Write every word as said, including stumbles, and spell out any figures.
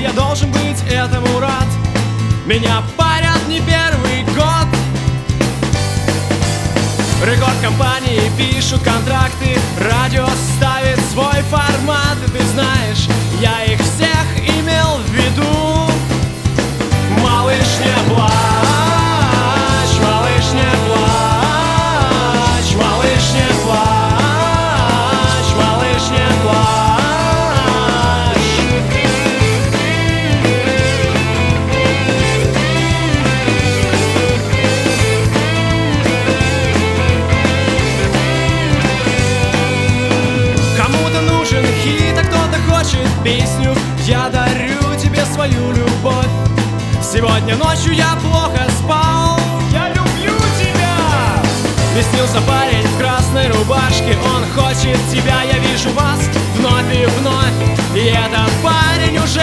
я должен быть этому рад. Меня парят не первый год. Рекорд компании пишут контракты, радио ставит свой формат. И ты знаешь, я их всех имел в виду. Малыш, не плачь, малыш, не плачь, малыш, не плачь, малыш, не плачь. Кому-то нужен хит, а кто-то хочет песню. Я дарю тебе свою любовь. Сегодня ночью я плохо спал. Я люблю тебя. Мне снился парень в красной рубашке. Он хочет тебя, я вижу вас вновь и вновь. И этот парень уже